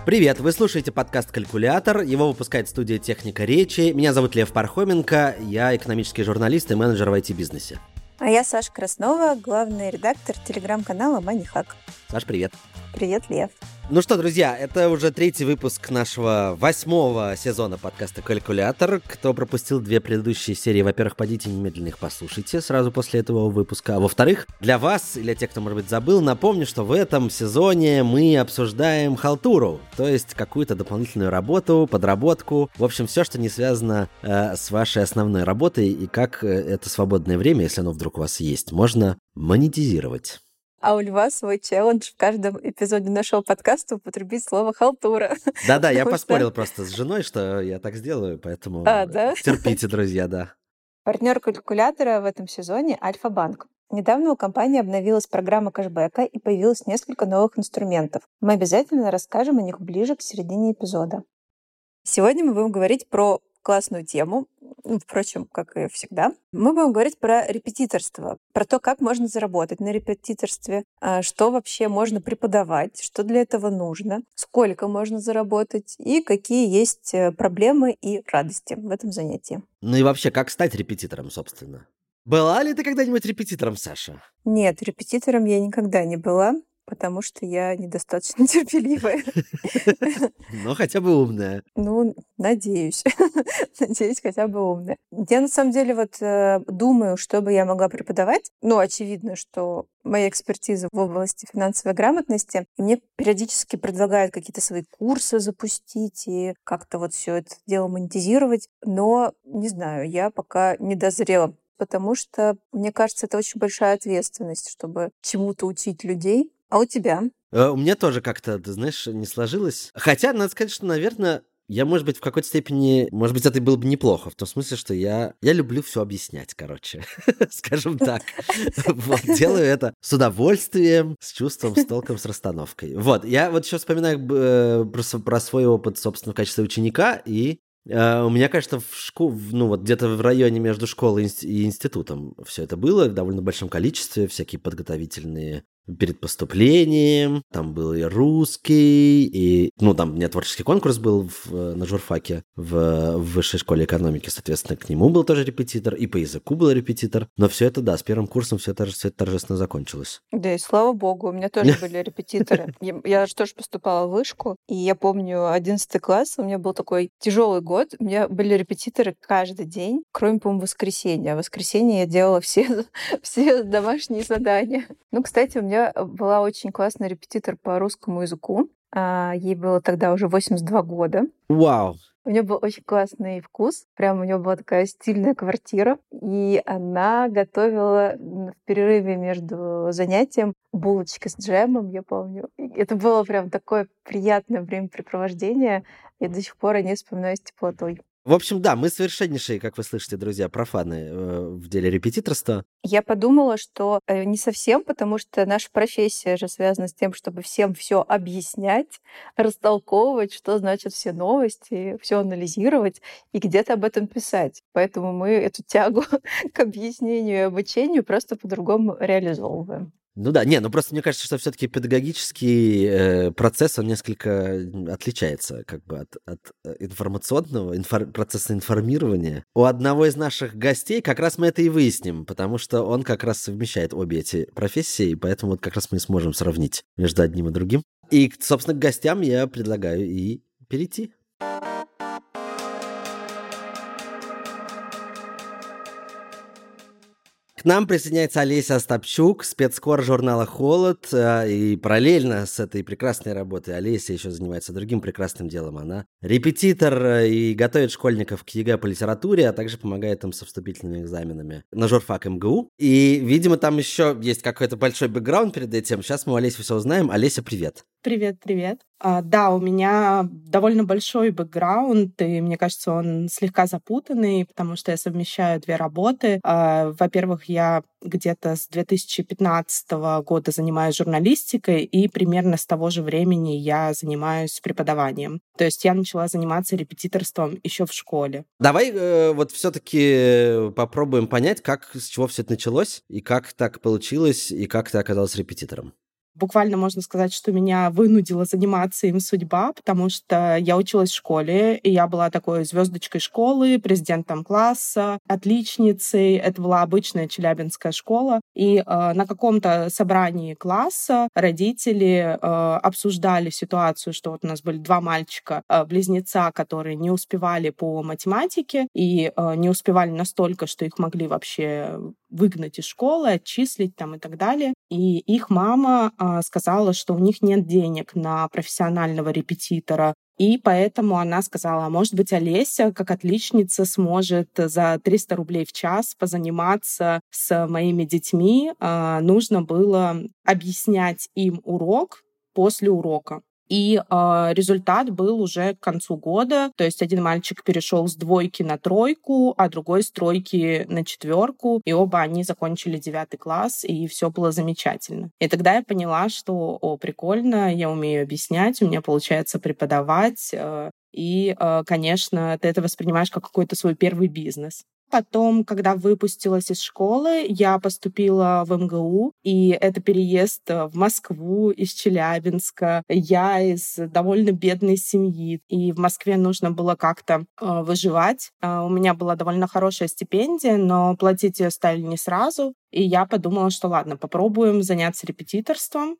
Привет, вы слушаете подкаст «Калькулятор», его выпускает студия «Техника речи». Меня зовут Лев Пархоменко, я экономический журналист и менеджер в IT-бизнесе. А я Саша Краснова, главный редактор телеграм-канала MoneyHack. Саш, привет. Привет, Лев. Ну что, друзья, это уже 3-й выпуск нашего 8-го сезона подкаста «Калькулятор». Кто пропустил 2 предыдущие серии, во-первых, пойдите немедленно их послушайте сразу после этого выпуска. А во-вторых, для вас, или для тех, кто, может быть, забыл, напомню, что в этом сезоне мы обсуждаем халтуру, то есть какую-то дополнительную работу, подработку, в общем, все, что не связано с вашей основной работой и как это свободное время, если оно вдруг у вас есть, можно монетизировать. А у Льва свой челлендж в каждом эпизоде нашего подкаста употребить слово «халтура». Да-да, я поспорил просто с женой, что я так сделаю, поэтому терпите, друзья, да. Партнер калькулятора в этом сезоне — Альфа-банк. Недавно у компании обновилась программа кэшбэка и появилось несколько новых инструментов. Мы обязательно расскажем о них ближе к середине эпизода. Сегодня мы будем говорить про классную тему, впрочем, как и всегда. Мы будем говорить про репетиторство, про то, как можно заработать на репетиторстве, что вообще можно преподавать, что для этого нужно, сколько можно заработать и какие есть проблемы и радости в этом занятии. Ну и вообще, как стать репетитором, собственно? Была ли ты когда-нибудь репетитором, Саша? Нет, репетитором я никогда не была, потому что я недостаточно терпеливая. Но хотя бы умная. Ну, надеюсь. Надеюсь, хотя бы умная. Я на самом деле думаю, что бы я могла преподавать. Ну, очевидно, что моя экспертиза в области финансовой грамотности. И мне периодически предлагают какие-то свои курсы запустить и как-то все это дело монетизировать. Но, не знаю, я пока не дозрела. Потому что, мне кажется, это очень большая ответственность, чтобы чему-то учить людей. А у тебя? У меня тоже как-то, ты знаешь, не сложилось. Хотя, надо сказать, что, наверное, я, может быть, в какой-то степени... Может быть, это было бы неплохо, в том смысле, что я люблю все объяснять, короче. Скажем так. Вот, делаю это с удовольствием, с чувством, с толком, с расстановкой. Вот, я вот еще вспоминаю про свой опыт, собственно, в качестве ученика, и у меня, конечно, где-то в районе между школой и институтом все это было в довольно большом количестве, всякие подготовительные перед поступлением, там был и русский, и, там у меня творческий конкурс был на журфаке в высшей школе экономики, соответственно, к нему был тоже репетитор, и по языку был репетитор, но все это, да, с первым курсом все это торжественно закончилось. Да, и слава богу, у меня тоже были репетиторы. Я же тоже поступала в вышку, и я помню 11 класс, у меня был такой тяжелый год, у меня были репетиторы каждый день, кроме, по-моему, воскресенья. В воскресенье я делала все домашние задания. Ну, кстати, у меня была очень классная репетитор по русскому языку. Ей было тогда уже 82 года. Вау! У нее был очень классный вкус. Прям у нее была такая стильная квартира. И она готовила в перерыве между занятием булочки с джемом, я помню. И это было прям такое приятное времяпрепровождение. Я до сих пор о ней вспоминаю с теплотой. В общем, да, мы совершеннейшие, как вы слышите, друзья, профаны в деле репетиторства. Я подумала, что не совсем, потому что наша профессия же связана с тем, чтобы всем все объяснять, растолковывать, что значат все новости, все анализировать и где-то об этом писать. Поэтому мы эту тягу к объяснению и обучению просто по-другому реализовываем. Ну да, просто мне кажется, что все-таки педагогический процесс, он несколько отличается как бы от информационного, процесса информирования. У одного из наших гостей как раз мы это и выясним, потому что он как раз совмещает обе эти профессии, и поэтому вот как раз мы сможем сравнить между одним и другим. И, собственно, к гостям я предлагаю и перейти. К нам присоединяется Олеся Остапчук, спецкор журнала «Холод». И параллельно с этой прекрасной работой Олеся еще занимается другим прекрасным делом. Она репетитор и готовит школьников к ЕГЭ по литературе, а также помогает им со вступительными экзаменами на журфак МГУ. И, видимо, там еще есть какой-то большой бэкграунд перед этим. Сейчас мы у Олеси все узнаем. Олеся, привет. Привет. Да, у меня довольно большой бэкграунд, и мне кажется, он слегка запутанный, потому что я совмещаю 2 работы. Во-первых, я где-то с 2015 года занимаюсь журналистикой, и примерно с того же времени я занимаюсь преподаванием. То есть я начала заниматься репетиторством еще в школе. Давай вот все-таки попробуем понять, с чего все это началось, и как так получилось, и как ты оказалась репетитором. Буквально можно сказать, что меня вынудила заниматься им судьба, потому что я училась в школе, и я была такой звездочкой школы, президентом класса, отличницей. Это была обычная челябинская школа. И на каком-то собрании класса родители обсуждали ситуацию, что вот у нас были два мальчика-близнеца, которые не успевали по математике и не успевали настолько, что их могли вообще выгнать из школы, отчислить там и так далее. И их мама сказала, что у них нет денег на профессионального репетитора. И поэтому она сказала, может быть, Олеся, как отличница, сможет за 300 рублей в час позаниматься с моими детьми. Нужно было объяснять им урок после урока. И результат был уже к концу года. То есть один мальчик перешел с 2 на 3, а другой с 3 на 4. И оба они закончили 9 класс, и все было замечательно. И тогда я поняла, что, прикольно, я умею объяснять, у меня получается преподавать. И, конечно, ты это воспринимаешь как какой-то свой первый бизнес. Потом, когда выпустилась из школы, я поступила в МГУ, и это переезд в Москву из Челябинска. Я из довольно бедной семьи, и в Москве нужно было как-то выживать. У меня была довольно хорошая стипендия, но платить ее стали не сразу. И я подумала, что ладно, попробуем заняться репетиторством.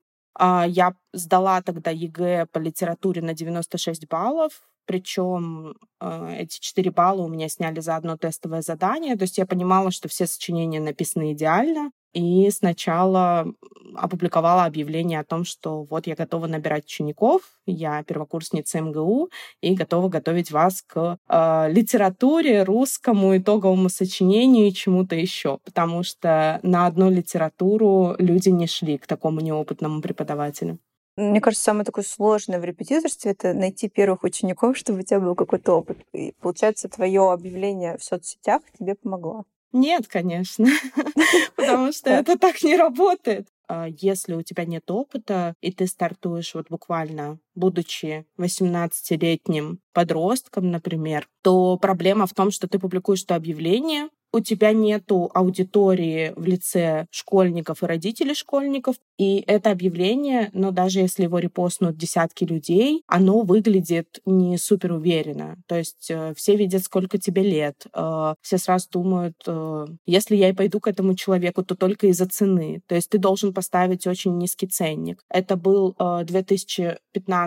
Я сдала тогда ЕГЭ по литературе на 96 баллов, причем эти 4 балла у меня сняли за одно тестовое задание. То есть я понимала, что все сочинения написаны идеально. И сначала опубликовала объявление о том, что вот я готова набирать учеников, я первокурсница МГУ и готова готовить вас к литературе, русскому, итоговому сочинению и чему-то еще. Потому что на одну литературу люди не шли к такому неопытному преподавателю. Мне кажется, самое такое сложное в репетиторстве — это найти первых учеников, чтобы у тебя был какой-то опыт. И получается, твое объявление в соцсетях тебе помогло. Нет, конечно, потому что это так не работает. Если у тебя нет опыта, и ты стартуешь вот буквально, будучи 18-летним подростком, например, то проблема в том, что ты публикуешь это объявление, у тебя нету аудитории в лице школьников и родителей школьников, и это объявление, но даже если его репостнут десятки людей, оно выглядит не супер уверенно. То есть все видят, сколько тебе лет, все сразу думают, если я и пойду к этому человеку, то только из-за цены. То есть ты должен поставить очень низкий ценник. Это был 2015-16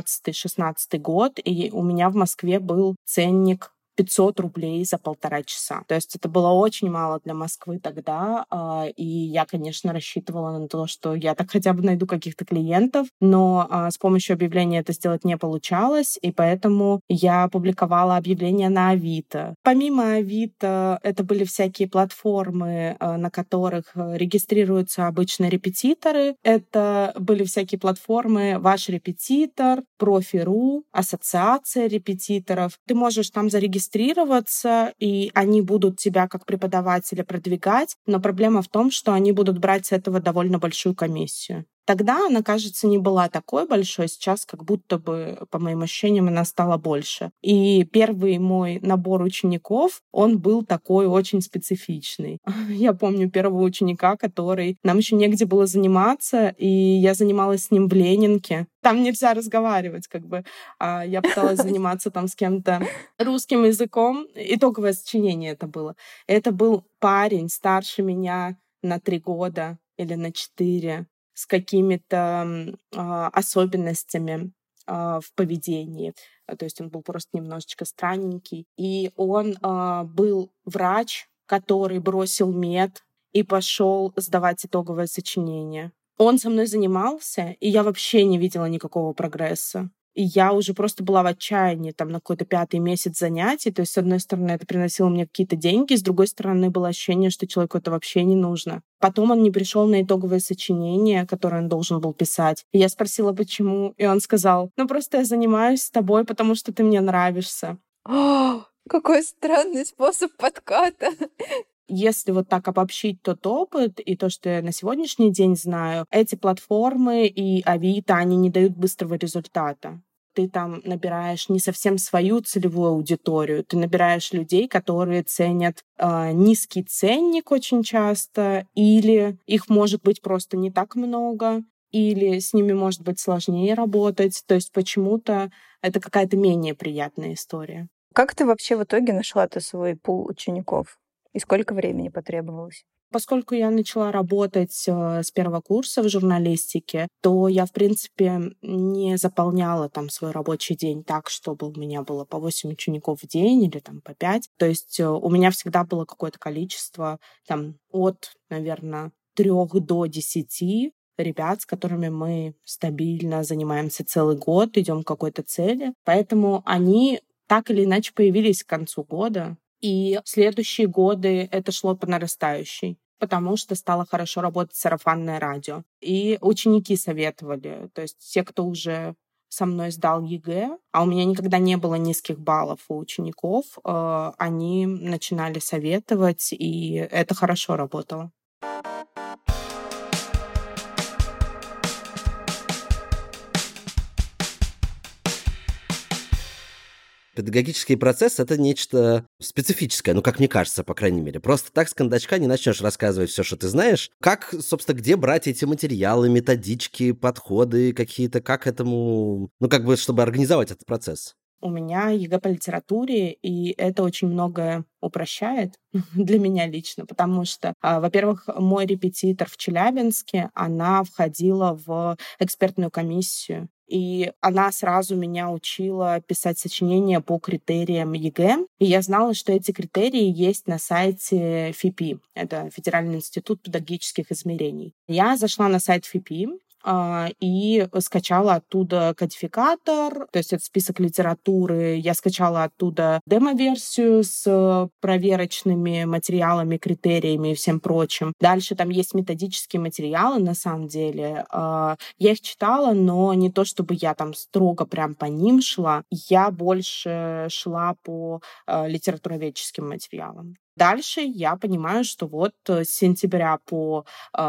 год, и у меня в Москве был ценник 500 рублей за 1,5 часа. То есть это было очень мало для Москвы тогда, и я, конечно, рассчитывала на то, что я так хотя бы найду каких-то клиентов, но с помощью объявления это сделать не получалось, и поэтому я публиковала объявления на Авито. Помимо Авито, это были всякие платформы, на которых регистрируются обычно репетиторы. Это были всякие платформы «Ваш репетитор», «Профи.ру», «Ассоциация репетиторов». Ты можешь там зарегистрироваться, и они будут тебя как преподавателя продвигать, но проблема в том, что они будут брать с этого довольно большую комиссию. Тогда она, кажется, не была такой большой, сейчас как будто бы, по моим ощущениям, она стала больше. И первый мой набор учеников, он был такой очень специфичный. Я помню первого ученика, который... Нам еще негде было заниматься, и я занималась с ним в Ленинке. Там нельзя разговаривать, как бы. Я пыталась заниматься там с кем-то русским языком. Итоговое сочинение это было. Это был парень старше меня на 3 года или на 4, с какими-то особенностями в поведении. То есть он был просто немножечко странненький. И он был врач, который бросил мед и пошел сдавать итоговое сочинение. Он со мной занимался, и я вообще не видела никакого прогресса. И я уже просто была в отчаянии там на какой-то 5-й месяц занятий. То есть, с одной стороны, это приносило мне какие-то деньги, с другой стороны, было ощущение, что человеку это вообще не нужно. Потом он не пришел на итоговое сочинение, которое он должен был писать. И я спросила, почему. И он сказал, просто я занимаюсь с тобой, потому что ты мне нравишься. Какой странный способ подката. Если вот так обобщить тот опыт и то, что я на сегодняшний день знаю, эти платформы и Авито, они не дают быстрого результата. Ты там набираешь не совсем свою целевую аудиторию, ты набираешь людей, которые ценят низкий ценник очень часто, или их может быть просто не так много, или с ними может быть сложнее работать. То есть почему-то это какая-то менее приятная история. Как ты вообще в итоге нашла-то свой пул учеников? И сколько времени потребовалось? Поскольку я начала работать с первого курса в журналистике, то я, в принципе, не заполняла там свой рабочий день так, чтобы у меня было по 8 учеников в день или там по 5. То есть у меня всегда было какое-то количество там от, наверное, 3 до 10 ребят, с которыми мы стабильно занимаемся целый год, идем к какой-то цели. Поэтому они так или иначе появились к концу года. И в следующие годы это шло по нарастающей, потому что стало хорошо работать сарафанное радио. И ученики советовали, то есть те, кто уже со мной сдал ЕГЭ, а у меня никогда не было низких баллов у учеников, они начинали советовать, и это хорошо работало. Педагогический процесс — это нечто специфическое, ну, как мне кажется, по крайней мере. Просто так с кондачка не начнешь рассказывать все, что ты знаешь. Как, собственно, где брать эти материалы, методички, подходы какие-то, как этому, ну, как бы, чтобы организовать этот процесс? У меня ЕГЭ по литературе, и это очень многое упрощает для меня лично, потому что, во-первых, мой репетитор в Челябинске, она входила в экспертную комиссию, и она сразу меня учила писать сочинения по критериям ЕГЭ, и я знала, что эти критерии есть на сайте ФИПИ, это Федеральный институт педагогических измерений. Я зашла на сайт ФИПИ, и скачала оттуда кодификатор, то есть это список литературы. Я скачала оттуда демо-версию с проверочными материалами, критериями и всем прочим. Дальше там есть методические материалы, на самом деле. Я их читала, но не то, чтобы я там строго прям по ним шла. Я больше шла по литературоведческим материалам. Дальше я понимаю, что вот с сентября по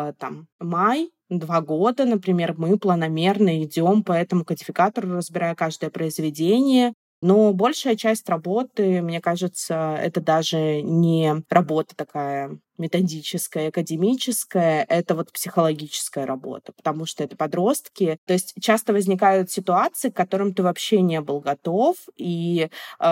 май 2 года, например, мы планомерно идем по этому кодификатору, разбирая каждое произведение. Но большая часть работы, мне кажется, это даже не работа такая методическая, академическая, это вот психологическая работа, потому что это подростки. То есть часто возникают ситуации, к которым ты вообще не был готов, и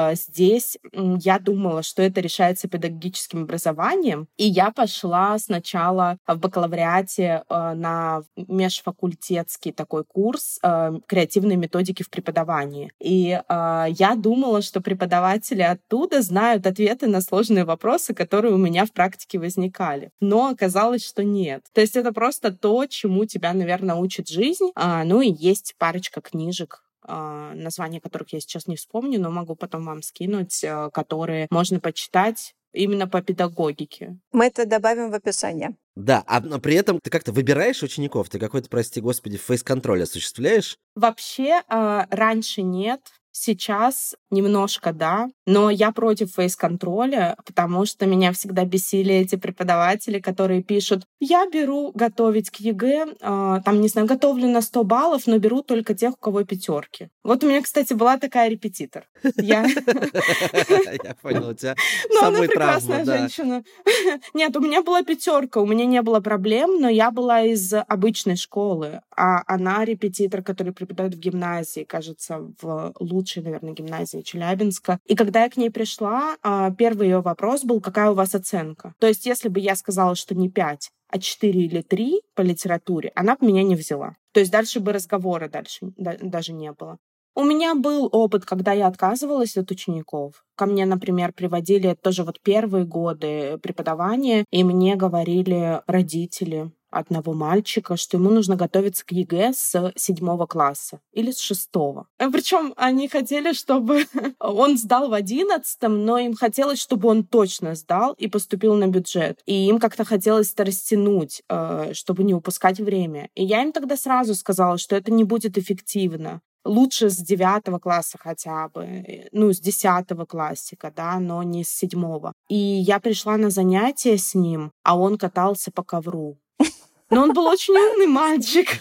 здесь я думала, что это решается педагогическим образованием, и я пошла сначала в бакалавриате на межфакультетский такой курс креативной методики в преподавании. И я думала, что преподаватели оттуда знают ответы на сложные вопросы, которые у меня в практике возникали. Но оказалось, что нет. То есть это просто то, чему тебя, наверное, учит жизнь. Ну и есть парочка книжек, названия которых я сейчас не вспомню, но могу потом вам скинуть, которые можно почитать именно по педагогике. Мы это добавим в описание. Да, но при этом ты как-то выбираешь учеников? Ты какой-то, прости господи, фейс-контроль осуществляешь? Вообще, раньше нет. Сейчас немножко да, но я против фейс-контроля, потому что меня всегда бесили эти преподаватели, которые пишут: я беру готовить к ЕГЭ, не знаю, готовлю на 100 баллов, но беру только тех, у кого 5. Вот у меня, кстати, была такая репетитор. Я понял, у тебя Ну, она самой прекрасная травма, да. женщина. Нет, у меня была 5, у меня не было проблем, но я была из обычной школы, а она репетитор, который преподает в гимназии, кажется, в лучшей, наверное, гимназии Челябинска. И когда я к ней пришла, первый ее вопрос был: какая у вас оценка? То есть если бы я сказала, что не 5, а 4 или 3 по литературе, она бы меня не взяла. То есть дальше бы разговора даже не было. У меня был опыт, когда я отказывалась от учеников. Ко мне, например, приводили тоже вот первые годы преподавания, и мне говорили родители одного мальчика, что ему нужно готовиться к ЕГЭ с 7 класса или с 6. Причем они хотели, чтобы он сдал в 11, но им хотелось, чтобы он точно сдал и поступил на бюджет. И им как-то хотелось это растянуть, чтобы не упускать время. И я им тогда сразу сказала, что это не будет эффективно. Лучше с 9 класса хотя бы, с 10 классика, да, но не с 7. И я пришла на занятия с ним, а он катался по ковру. Но он был очень умный мальчик.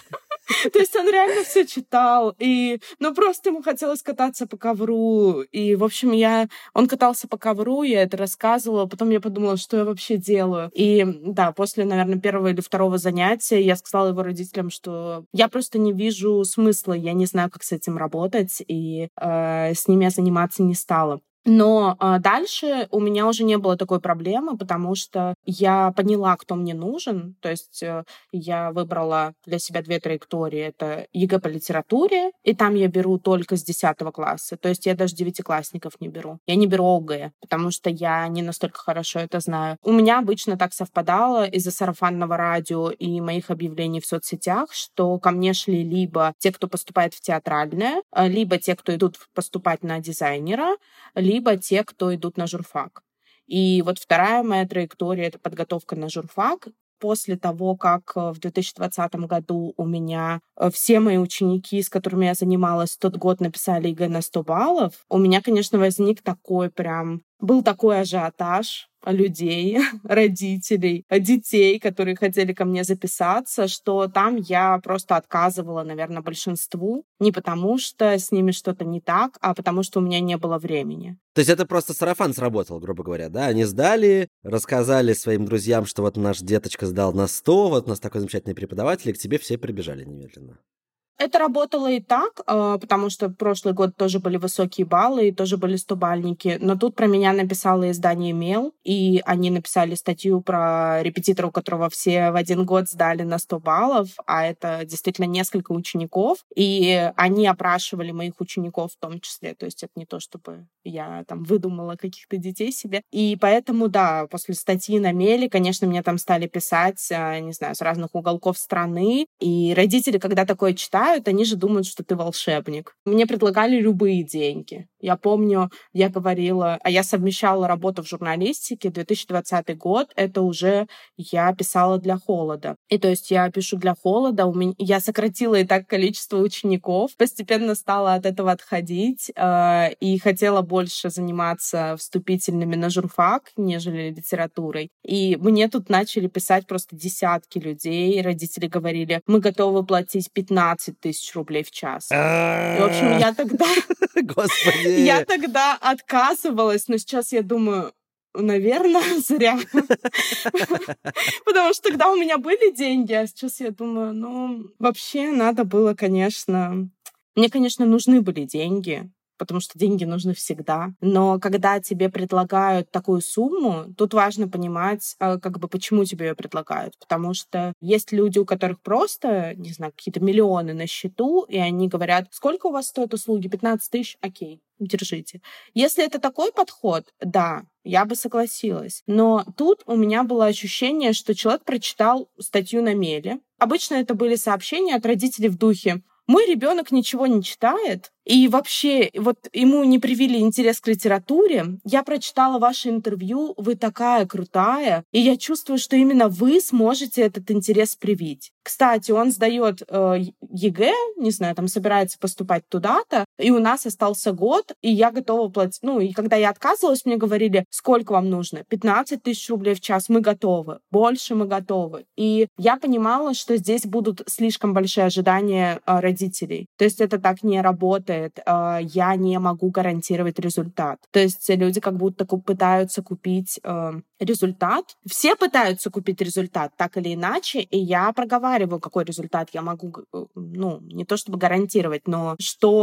То есть он реально все читал, и, просто ему хотелось кататься по ковру, и, в общем, он катался по ковру, я это рассказывала, потом я подумала, что я вообще делаю. И, да, после, наверное, первого или второго занятия я сказала его родителям, что я просто не вижу смысла, я не знаю, как с этим работать, и с ними я заниматься не стала. Но дальше у меня уже не было такой проблемы, потому что я поняла, кто мне нужен. То есть я выбрала для себя 2 траектории. Это ЕГЭ по литературе, и там я беру только с 10 класса. То есть я даже 9-классников не беру. Я не беру ОГЭ, потому что я не настолько хорошо это знаю. У меня обычно так совпадало из-за сарафанного радио и моих объявлений в соцсетях, что ко мне шли либо те, кто поступает в театральное, либо те, кто идут поступать на дизайнера, либо те, кто идут на журфак. И вот вторая моя траектория — это подготовка на журфак. После того, как в 2020 году у меня все мои ученики, с которыми я занималась тот год, написали ЕГЭ на 100 баллов, у меня, конечно, возник был такой ажиотаж людей, родителей, детей, которые хотели ко мне записаться, что там я просто отказывала, наверное, большинству. Не потому, что с ними что-то не так, а потому, что у меня не было времени. То есть это просто сарафан сработал, грубо говоря, да? Они сдали, рассказали своим друзьям, что вот наш деточка сдал на 100, вот у нас такой замечательный преподаватель, и к тебе все прибежали немедленно. Это работало и так, потому что прошлый год тоже были высокие баллы, и тоже были 100-бальники. Но тут про меня написало издание «Мел», и они написали статью про репетитора, у которого все в один год сдали на 100 баллов, а это действительно несколько учеников. И они опрашивали моих учеников в том числе. То есть это не то, чтобы я там выдумала каких-то детей себе. И поэтому, да, после статьи на «Меле», конечно, мне там стали писать, не знаю, с разных уголков страны. И родители, когда такое читают, они же думают, что ты волшебник. Мне предлагали любые деньги. Я помню, я говорила, я совмещала работу в журналистике, 2020 год, это уже я писала для «Холода». И то есть я пишу для «Холода», я сократила и так количество учеников, постепенно стала от этого отходить и хотела больше заниматься вступительными на журфак, нежели литературой. И мне тут начали писать просто десятки людей. Родители говорили, мы готовы платить 15 тысяч рублей в час. И, в общем, я тогда... Господи! Я тогда отказывалась, но сейчас я думаю, наверное, зря. Потому что тогда у меня были деньги, а сейчас я думаю, вообще надо было, конечно... Мне, конечно, нужны были деньги, потому что деньги нужны всегда. Но когда тебе предлагают такую сумму, тут важно понимать, почему тебе ее предлагают. Потому что есть люди, у которых просто, не знаю, какие-то миллионы на счету, и они говорят, сколько у вас стоят услуги? 15 тысяч? Окей, держите. Если это такой подход, да, я бы согласилась. Но тут у меня было ощущение, что человек прочитал статью на «Меле». Обычно это были сообщения от родителей в духе: мой ребенок ничего не читает, и вообще вот ему не привили интерес к литературе. Я прочитала ваше интервью, вы такая крутая, и я чувствую, что именно вы сможете этот интерес привить. Кстати, он сдает ЕГЭ, не знаю, там собирается поступать туда-то, и у нас остался год, и я готова платить. И когда я отказывалась, мне говорили, сколько вам нужно? 15 тысяч рублей в час, мы готовы. Больше мы готовы. И я понимала, что здесь будут слишком большие ожидания родителей. То есть это так не работает. Я не могу гарантировать результат. То есть люди как будто пытаются купить результат. Все пытаются купить результат, так или иначе, и я проговариваю, какой результат я могу, не то чтобы гарантировать, но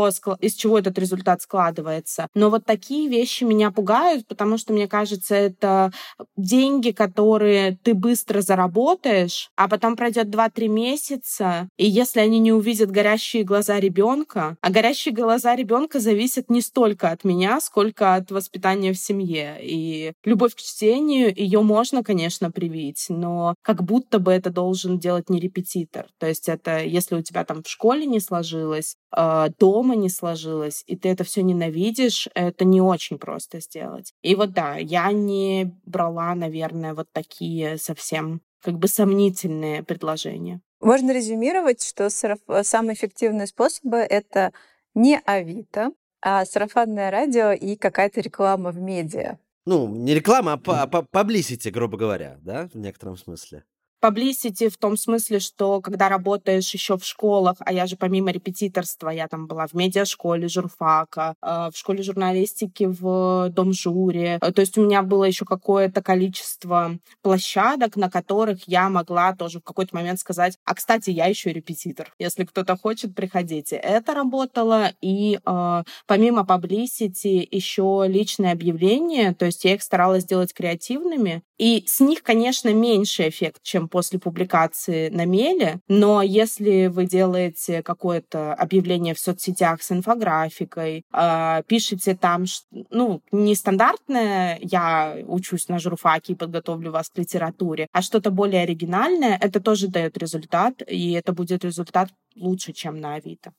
из чего этот результат складывается. Но вот такие вещи меня пугают, потому что, мне кажется, это деньги, которые ты быстро заработаешь, а потом пройдет 2-3 месяца, и если они не увидят горящие глаза ребенка, а горящие глаза ребенка зависят не столько от меня, сколько от воспитания в семье. И любовь к чтению, ее можно, конечно, привить, но как будто бы это должен делать не репетитор. То есть это если у тебя там в школе не сложилось, дома не сложилось, и ты это все ненавидишь, это не очень просто сделать. И вот да, я не брала, наверное, вот такие совсем сомнительные предложения. Можно резюмировать, что самые эффективные способы — это не Авито, а сарафанное радио и какая-то реклама в медиа. Не реклама, а publicity, грубо говоря, да, в некотором смысле. Publicity в том смысле, что когда работаешь еще в школах, а я же помимо репетиторства, я там была в медиашколе журфака, в школе журналистики в Домжуре. То есть у меня было еще какое-то количество площадок, на которых я могла тоже в какой-то момент сказать, а, кстати, я еще и репетитор. Если кто-то хочет, приходите. Это работало. И помимо Publicity еще личные объявления, то есть я их старалась делать креативными. И с них, конечно, меньше эффект, чем после публикации на мейле, но если вы делаете какое-то объявление в соцсетях с инфографикой, пишете там, не стандартное «я учусь на журфаке и подготовлю вас к литературе», а что-то более оригинальное, это тоже дает результат, и это будет результат лучше, чем на Авито.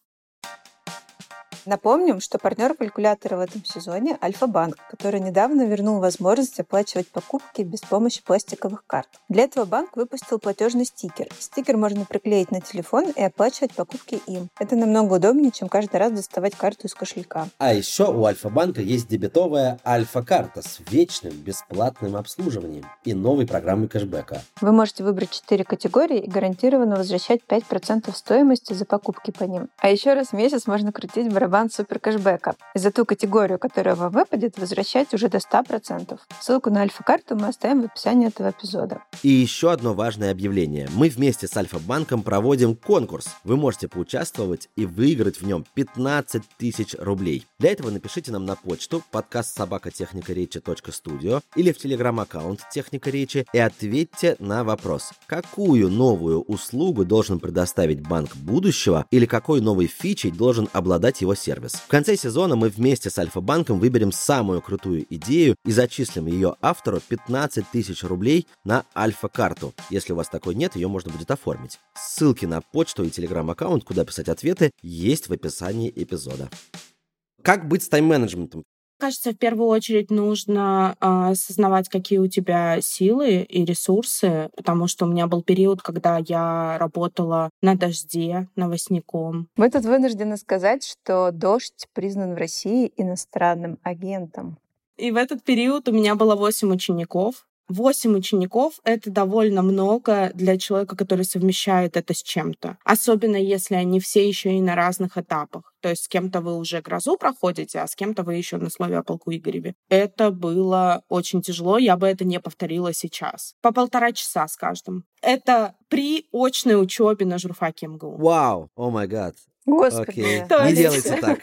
Напомним, что партнер калькулятора в этом сезоне — Альфа-банк, который недавно вернул возможность оплачивать покупки без помощи пластиковых карт. Для этого банк выпустил платежный стикер. Стикер можно приклеить на телефон и оплачивать покупки им. Это намного удобнее, чем каждый раз доставать карту из кошелька. А еще у Альфа-банка есть дебетовая Альфа-карта с вечным бесплатным обслуживанием и новой программой кэшбэка. Вы можете выбрать 4 категории и гарантированно возвращать 5% стоимости за покупки по ним. А еще раз в месяц можно крутить барабан супер кэшбэка. И за ту категорию, которая вам выпадет, возвращать уже до 100%. Ссылку на Альфа-карту мы оставим в описании этого эпизода. И еще одно важное объявление. Мы вместе с Альфа-банком проводим конкурс. Вы можете поучаствовать и выиграть в нем 15 тысяч рублей. Для этого напишите нам на почту podcast@техникаречи.студио или в телеграм-аккаунт Техника Речи и ответьте на вопрос: какую новую услугу должен предоставить банк будущего или какой новой фичей должен обладать его сервис. В конце сезона мы вместе с Альфа-банком выберем самую крутую идею и зачислим ее автору 15 тысяч рублей на Альфа-карту. Если у вас такой нет, ее можно будет оформить. Ссылки на почту и телеграм-аккаунт, куда писать ответы, есть в описании эпизода. Как быть с тайм-менеджментом? Кажется, в первую очередь нужно осознавать, какие у тебя силы и ресурсы, потому что у меня был период, когда я работала на «Дожде» новостником. Мы тут вынуждены сказать, что «Дождь» признан в России иностранным агентом. И в этот период у меня было 8 учеников. 8 учеников — это довольно много для человека, который совмещает это с чем-то. Особенно если они все еще и на разных этапах. То есть с кем-то вы уже грозу проходите, а с кем-то вы еще на слове о полку Игореве. Это было очень тяжело, я бы это не повторила сейчас. По 1,5 часа с каждым. Это при очной учебе на журфаке МГУ. Вау, о май гад. Господи. Окей, не делайте так.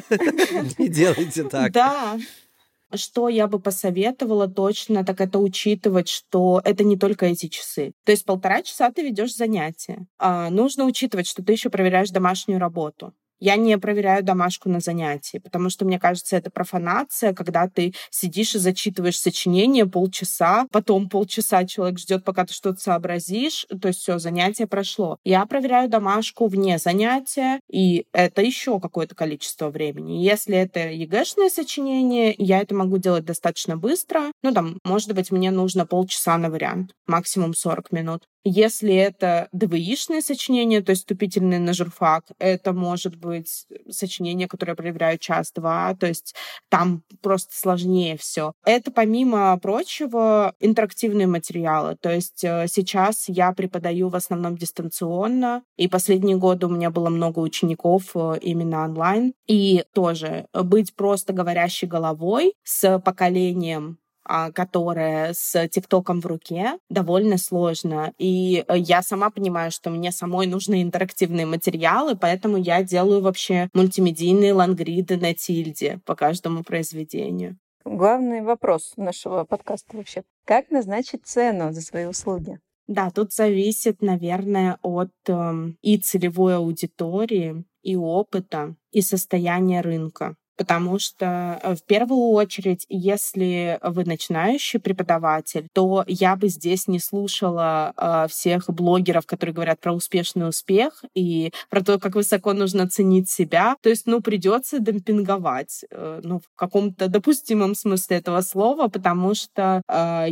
Не делайте так. Да. Что я бы посоветовала точно, так это учитывать, что это не только эти часы. То есть 1,5 часа ты ведешь занятия. Нужно учитывать, что ты еще проверяешь домашнюю работу. Я не проверяю домашку на занятии, потому что, мне кажется, это профанация, когда ты сидишь и зачитываешь сочинение полчаса, потом полчаса человек ждет, пока ты что-то сообразишь, то есть все, занятие прошло. Я проверяю домашку вне занятия, и это еще какое-то количество времени. Если это ЕГЭшное сочинение, я это могу делать достаточно быстро. Может быть, мне нужно полчаса на вариант, максимум 40 минут. Если это ДВИшные сочинения, то есть вступительные на журфак, это может быть сочинение, которое я проверяю 1-2, то есть там просто сложнее все. Это, помимо прочего, интерактивные материалы. То есть сейчас я преподаю в основном дистанционно, и последние годы у меня было много учеников именно онлайн. И тоже быть просто говорящей головой с поколением, которая с ТикТоком в руке, довольно сложно. И я сама понимаю, что мне самой нужны интерактивные материалы, поэтому я делаю вообще мультимедийные лонгриды на тильде по каждому произведению. Главный вопрос нашего подкаста вообще. Как назначить цену за свои услуги? Да, тут зависит, наверное, от и целевой аудитории, и опыта, и состояния рынка. Потому что в первую очередь, если вы начинающий преподаватель, то я бы здесь не слушала всех блогеров, которые говорят про успешный успех и про то, как высоко нужно ценить себя. То есть, придется демпинговать, в каком-то допустимом смысле этого слова, потому что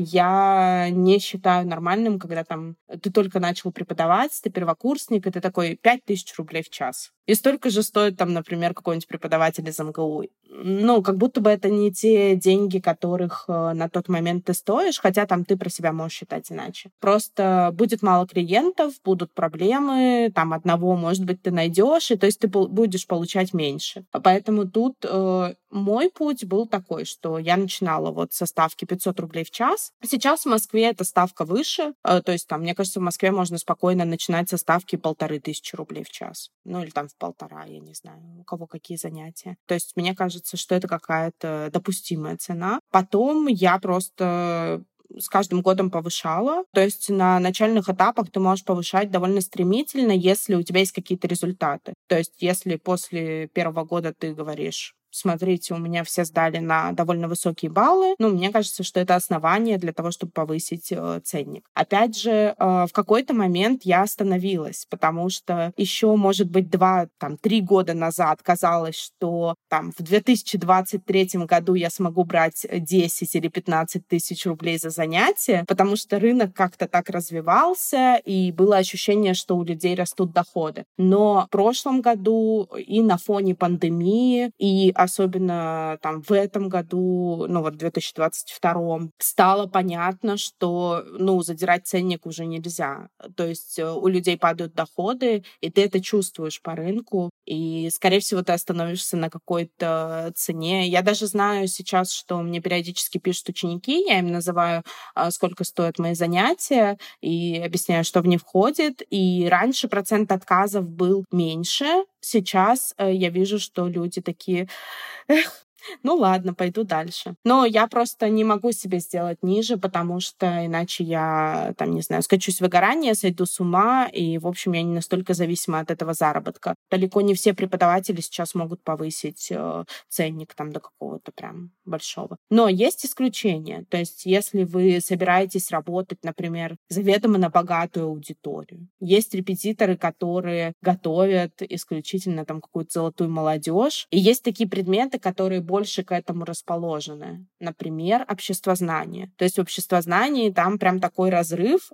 я не считаю нормальным, когда ты только начал преподавать, ты первокурсник, и ты такой 5000 рублей в час. И столько же стоит например, какой-нибудь преподаватель из МГУ. что как будто бы это не те деньги, которых на тот момент ты стоишь, хотя там ты про себя можешь считать иначе. Просто будет мало клиентов, будут проблемы, там одного, может быть, ты найдешь, и то есть ты будешь получать меньше. Поэтому тут мой путь был такой, что я начинала вот со ставки 500 рублей в час. Сейчас в Москве эта ставка выше, то есть там, мне кажется, в Москве можно спокойно начинать со ставки 1500 рублей в час. Или там в 1,5, я не знаю, у кого какие занятия. То есть мне кажется, что это какая-то допустимая цена. Потом я просто с каждым годом повышала. То есть на начальных этапах ты можешь повышать довольно стремительно, если у тебя есть какие-то результаты. То есть если после первого года ты говоришь: смотрите, у меня все сдали на довольно высокие баллы. Мне кажется, что это основание для того, чтобы повысить ценник. Опять же, в какой-то момент я остановилась, потому что еще, может быть, 2-3 года назад казалось, что в 2023 году я смогу брать 10 или 15 тысяч рублей за занятие, потому что рынок как-то так развивался, и было ощущение, что у людей растут доходы. Но в прошлом году и на фоне пандемии, и особенно в этом году, в 2022, стало понятно, что, задирать ценник уже нельзя. То есть у людей падают доходы, и ты это чувствуешь по рынку, и, скорее всего, ты остановишься на какой-то цене. Я даже знаю сейчас, что мне периодически пишут ученики, я им называю, сколько стоят мои занятия, и объясняю, что в них входит. И раньше процент отказов был меньше. Сейчас я вижу, что люди такие: ладно, пойду дальше. Но я просто не могу себе сделать ниже, потому что иначе я, скачусь в выгорание, сойду с ума, и, в общем, я не настолько зависима от этого заработка. Далеко не все преподаватели сейчас могут повысить ценник до какого-то прям большого. Но есть исключения. То есть если вы собираетесь работать, например, заведомо на богатую аудиторию, есть репетиторы, которые готовят исключительно какую-то золотую молодежь, и есть такие предметы, которые больше к этому расположены. Например, обществознание. То есть в обществознании там прям такой разрыв,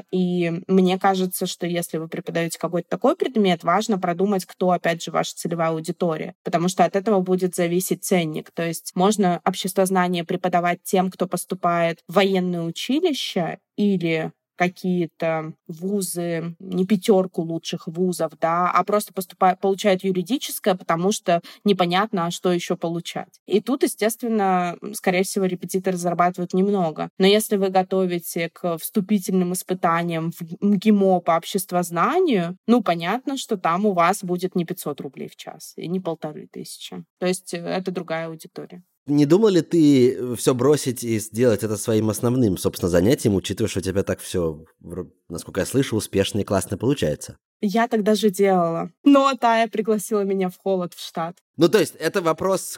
и мне кажется, что если вы преподаете какой-то такой предмет, важно продумать, кто, опять же, ваша целевая аудитория, потому что от этого будет зависеть ценник. То есть можно обществознание преподавать тем, кто поступает в военное училище или какие-то вузы, не 5 лучших вузов, а просто получают юридическое, потому что непонятно, что еще получать. И тут, естественно, скорее всего, репетиторы зарабатывают немного. Но если вы готовите к вступительным испытаниям в МГИМО по обществознанию, понятно, что там у вас будет не 500 рублей в час и не 1500. То есть это другая аудитория. Не думал ли ты все бросить и сделать это своим основным, собственно, занятием, учитывая, что у тебя так все, насколько я слышу, успешно и классно получается? Я так даже делала. Но Тая пригласила меня в холод в штат. То есть это вопрос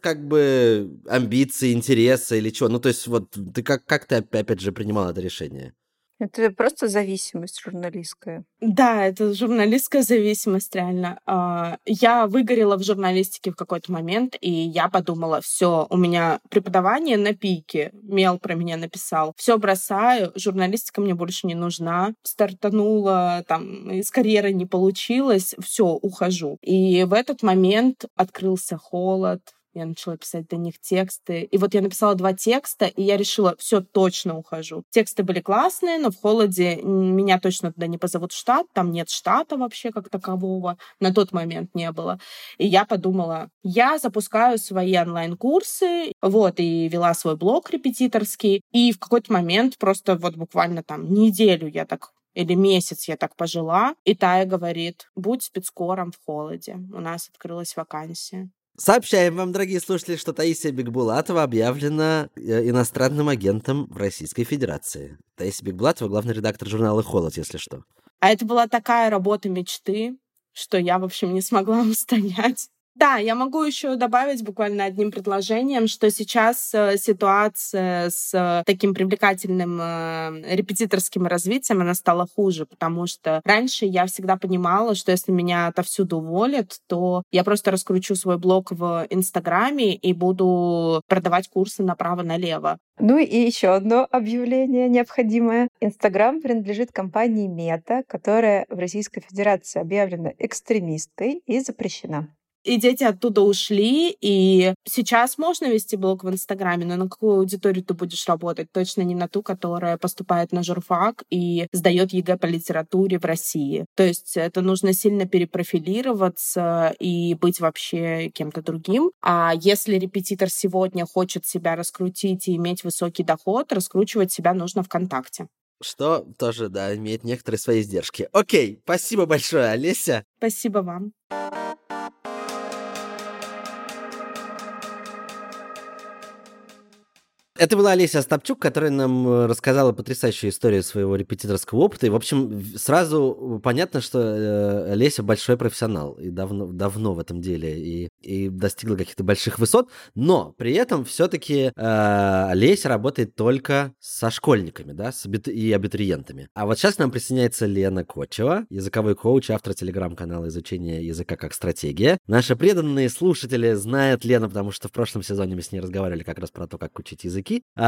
амбиций, интереса или чего? То есть ты как ты опять же принимала это решение? Это просто зависимость журналистская. Да, это журналистская зависимость, реально. Я выгорела в журналистике в какой-то момент, и я подумала: все, у меня преподавание на пике, Мел про меня написал, все бросаю, журналистика мне больше не нужна, стартанула, из карьеры не получилось, все, ухожу. И в этот момент открылся холод, я начала писать для них тексты. И я написала 2 текста, и я решила: все, точно ухожу. Тексты были классные, но в холоде меня точно туда не позовут в штат. Там нет штата вообще как такового. На тот момент не было. И я подумала: я запускаю свои онлайн-курсы, и вела свой блог репетиторский. И в какой-то момент просто буквально неделю я так или месяц я так пожила, и Тая говорит: будь спецкором в холоде. У нас открылась вакансия. Сообщаем вам, дорогие слушатели, что Таисия Бикбулатова объявлена иностранным агентом в Российской Федерации. Таисия Бикбулатова — главный редактор журнала «Холод», если что. А это была такая работа мечты, что я, в общем, не смогла устоять. Да, я могу еще добавить буквально одним предложением, что сейчас ситуация с таким привлекательным репетиторским развитием, она стала хуже, потому что раньше я всегда понимала, что если меня отовсюду уволят, то я просто раскручу свой блог в Инстаграме и буду продавать курсы направо-налево. И еще одно объявление необходимое. Инстаграм принадлежит компании Мета, которая в Российской Федерации объявлена экстремисткой и запрещена. И дети оттуда ушли, и сейчас можно вести блог в Инстаграме, но на какую аудиторию ты будешь работать? Точно не на ту, которая поступает на журфак и сдает ЕГЭ по литературе в России. То есть это нужно сильно перепрофилироваться и быть вообще кем-то другим. А если репетитор сегодня хочет себя раскрутить и иметь высокий доход, раскручивать себя нужно ВКонтакте. Что тоже, да, имеет некоторые свои издержки. Окей, спасибо большое, Олеся. Спасибо вам. Это была Олеся Остапчук, которая нам рассказала потрясающую историю своего репетиторского опыта. И, в общем, сразу понятно, что Олеся большой профессионал и давно в этом деле и достигла каких-то больших высот. Но при этом все-таки Олеся работает только со школьниками, да, и абитуриентами. А вот сейчас к нам присоединяется Лена Кочева, языковой коуч, автор телеграм-канала изучения языка как стратегия. Наши преданные слушатели знают Лену, потому что в прошлом сезоне мы с ней разговаривали как раз про то, как учить языки.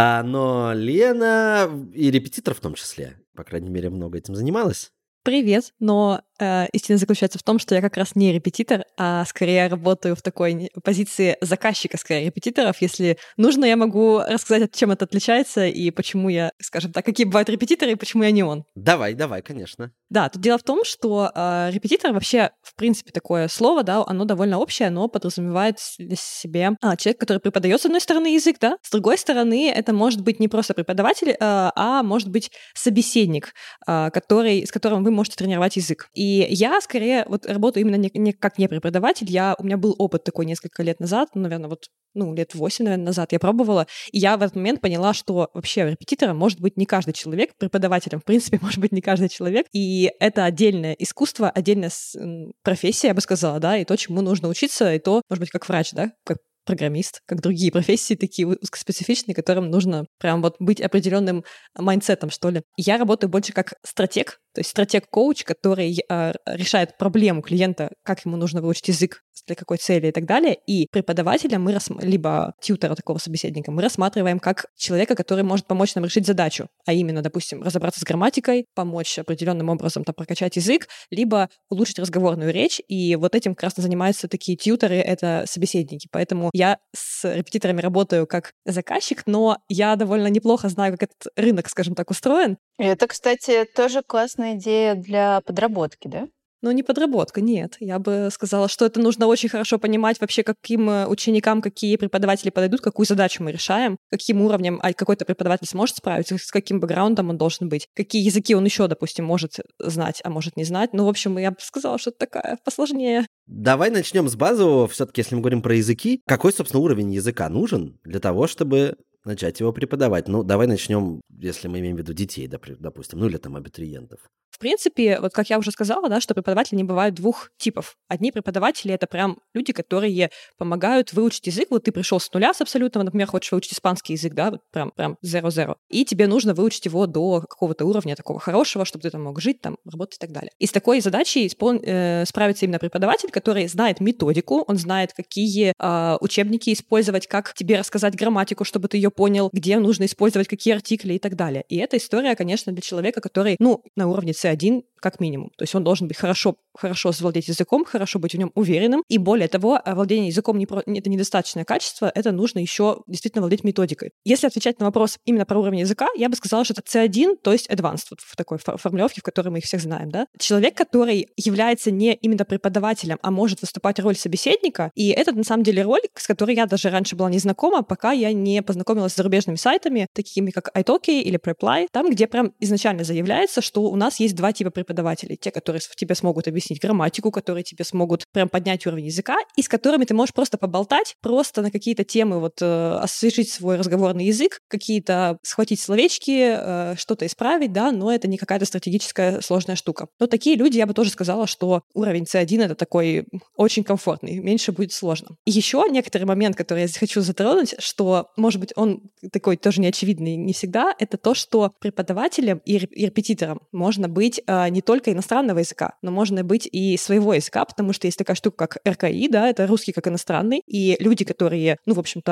Но Лена и репетитор в том числе, по крайней мере, много этим занималась. Привет, но истина заключается в том, что я как раз не репетитор, а скорее работаю в такой позиции заказчика, скорее, репетиторов. Если нужно, я могу рассказать, чем это отличается и почему я, скажем так, какие бывают репетиторы и почему я не он. Давай, конечно. Да, тут дело в том, что репетитор вообще, в принципе, такое слово, да, оно довольно общее, оно подразумевает в себе человек, который преподает, с одной стороны, язык, да, с другой стороны, это может быть не просто преподаватель, а может быть собеседник, с которым вы можете тренировать язык. И я скорее вот работаю именно не как не преподаватель, у меня был опыт такой несколько лет назад, наверное, лет 8, наверное, назад я пробовала, и я в этот момент поняла, что вообще репетитором может быть не каждый человек, преподавателем, в принципе, может быть не каждый человек, и это отдельное искусство, отдельная профессия, я бы сказала, да, и то, чему нужно учиться, и то, может быть, как врач, да, как программист, как другие профессии такие узкоспецифичные, которым нужно прям вот быть определенным майндсетом, что ли. Я работаю больше как стратег, то есть стратег-коуч, который решает проблему клиента, как ему нужно выучить язык, для какой цели и так далее. И преподавателя либо тьютера, такого собеседника, мы рассматриваем как человека, который может помочь нам решить задачу, а именно, допустим, разобраться с грамматикой, помочь определенным образом прокачать язык, либо улучшить разговорную речь. И вот этим как раз занимаются такие тьютеры, это собеседники. Поэтому я с репетиторами работаю как заказчик, но я довольно неплохо знаю, как этот рынок, скажем так, устроен. Это, кстати, тоже классная идея для подработки, да? Ну, не подработка, нет. Я бы сказала, что это нужно очень хорошо понимать вообще, каким ученикам какие преподаватели подойдут, какую задачу мы решаем, каким уровнем какой-то преподаватель сможет справиться, с каким бэкграундом он должен быть, какие языки он еще, допустим, может знать, а может не знать. Ну, в общем, я бы сказала, что это такая посложнее. Давай начнем с базового. Все-таки, если мы говорим про языки, какой, собственно, уровень языка нужен для того, чтобы начать его преподавать? Ну, давай начнем, если мы имеем в виду детей, допустим, или абитуриентов. В принципе, вот как я уже сказала, да, что преподаватели не бывают двух типов. Одни преподаватели — это прям люди, которые помогают выучить язык. Вот ты пришел с нуля с абсолютного, например, хочешь выучить испанский язык, да, вот прям zero-zero, и тебе нужно выучить его до какого-то уровня такого хорошего, чтобы ты там мог жить, там, работать и так далее. И с такой задачей справится именно преподаватель, который знает методику, он знает, какие учебники использовать, как тебе рассказать грамматику, чтобы ты ее понял, где нужно использовать какие артикли и так далее. И эта история, конечно, для человека, который, на уровне C1 как минимум. То есть он должен быть хорошо завладеть языком, хорошо быть в нем уверенным. И более того, владение языком это недостаточное качество, это нужно еще действительно владеть методикой. Если отвечать на вопрос именно про уровень языка, я бы сказала, что это C1, то есть advanced, вот в такой формулировке, в которой мы их всех знаем. Да? Человек, который является не именно преподавателем, а может выступать роль собеседника, и это на самом деле роль, с которой я даже раньше была не знакома, пока я не познакомилась с зарубежными сайтами, такими как italki или Preply, там, где прям изначально заявляется, что у нас есть два типа преподавателей. Те, которые тебе смогут объяснить грамматику, которые тебе смогут прям поднять уровень языка, и с которыми ты можешь просто поболтать, просто на какие-то темы освежить свой разговорный язык, какие-то схватить словечки, что-то исправить, да, но это не какая-то стратегическая сложная штука. Но такие люди, я бы тоже сказала, что уровень C1 — это такой очень комфортный, меньше будет сложно. И еще некоторый момент, который я хочу затронуть, что, может быть, он такой тоже неочевидный не всегда, это то, что преподавателем и репетитором можно быть не только иностранного языка, но можно быть и своего языка, потому что есть такая штука, как РКИ, да, это русский как иностранный, и люди, которые, в общем-то,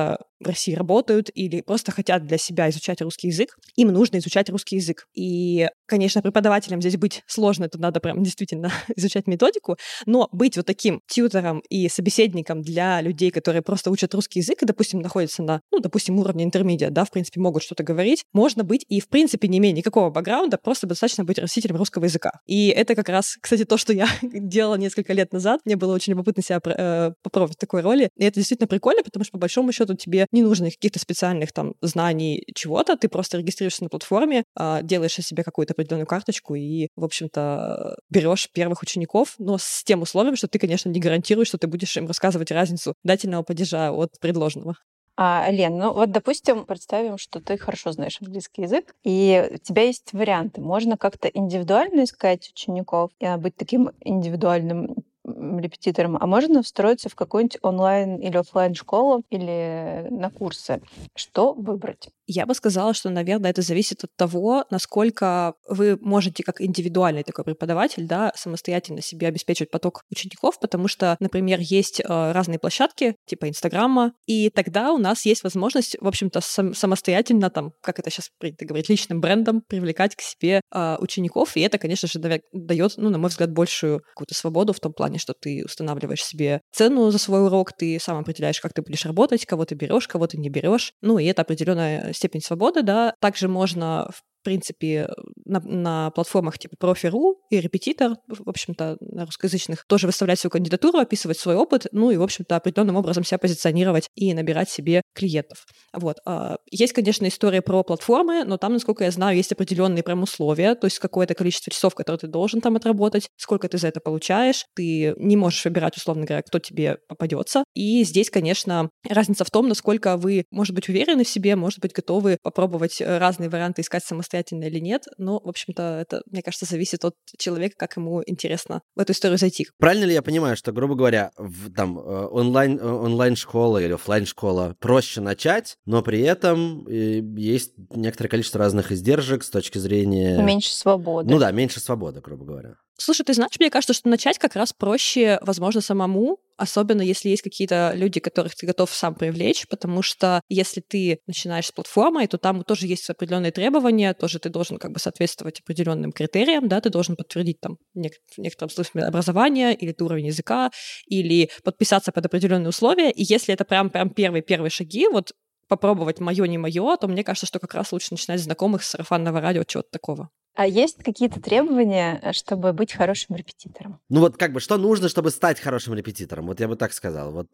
в России работают или просто хотят для себя изучать русский язык, им нужно изучать русский язык. И, конечно, преподавателям здесь быть сложно, это надо прям действительно изучать методику, но быть вот таким тьютором и собеседником для людей, которые просто учат русский язык и, допустим, находятся на, допустим, уровне интермедиа, да, в принципе, могут что-то говорить, можно быть и, в принципе, не имея никакого бэкграунда, просто достаточно быть носителем русского языка. И это как раз, кстати, то, что я делала несколько лет назад. Мне было очень любопытно себя попробовать в такой роли. И это действительно прикольно, потому что, по большому счету, тебе не нужно каких-то специальных там знаний чего-то, ты просто регистрируешься на платформе, делаешь о себе какую-то определенную карточку и, в общем-то, берешь первых учеников, но с тем условием, что ты, конечно, не гарантируешь, что ты будешь им рассказывать разницу дательного падежа от предложенного. Лен, вот, допустим, представим, что ты хорошо знаешь английский язык, и у тебя есть варианты. Можно как-то индивидуально искать учеников, быть таким индивидуальным репетитором, а можно встроиться в какую-нибудь онлайн или офлайн школу или на курсы. Что выбрать? Я бы сказала, что, наверное, это зависит от того, насколько вы можете как индивидуальный такой преподаватель, да, самостоятельно себе обеспечивать поток учеников, потому что, например, есть разные площадки, типа Инстаграма, и тогда у нас есть возможность, в общем-то, самостоятельно, там, как это сейчас принято говорить, личным брендом привлекать к себе учеников, и это, конечно же, дает, на мой взгляд, большую какую-то свободу в том плане, что ты устанавливаешь себе цену за свой урок, ты сам определяешь, как ты будешь работать, кого ты берешь, кого ты не берешь, и это определенная степень свободы, да. Также можно, в принципе, на платформах типа Профи.ру и Репетитор, в общем-то, на русскоязычных, тоже выставлять свою кандидатуру, описывать свой опыт, и, в общем-то, определенным образом себя позиционировать и набирать себе клиентов. Вот. Есть, конечно, история про платформы, но там, насколько я знаю, есть определенные прям условия, то есть какое-то количество часов, которые ты должен там отработать, сколько ты за это получаешь, ты не можешь выбирать, условно говоря, кто тебе попадется. И здесь, конечно, разница в том, насколько вы, может быть, уверены в себе, может быть, готовы попробовать разные варианты искать самостоятельно или нет. Но, в общем-то, это, мне кажется, зависит от человека, как ему интересно в эту историю зайти. Правильно ли я понимаю, что, грубо говоря, онлайн-школа или офлайн-школа проще начать, но при этом есть некоторое количество разных издержек с точки зрения... Меньше свободы. Меньше свободы, грубо говоря. Слушай, ты знаешь, мне кажется, что начать как раз проще, возможно, самому, особенно если есть какие-то люди, которых ты готов сам привлечь, потому что если ты начинаешь с платформой, то там тоже есть определенные требования, тоже ты должен как бы соответствовать определенным критериям, да, ты должен подтвердить там в некотором смысле образование, или ты уровень языка, или подписаться под определенные условия, и если это прям первые шаги, вот попробовать моё, не моё, то мне кажется, что как раз лучше начинать с знакомых, с сарафанного радио, чего-то такого. А есть какие-то требования, чтобы быть хорошим репетитором? Что нужно, чтобы стать хорошим репетитором? Вот я бы так сказал. Вот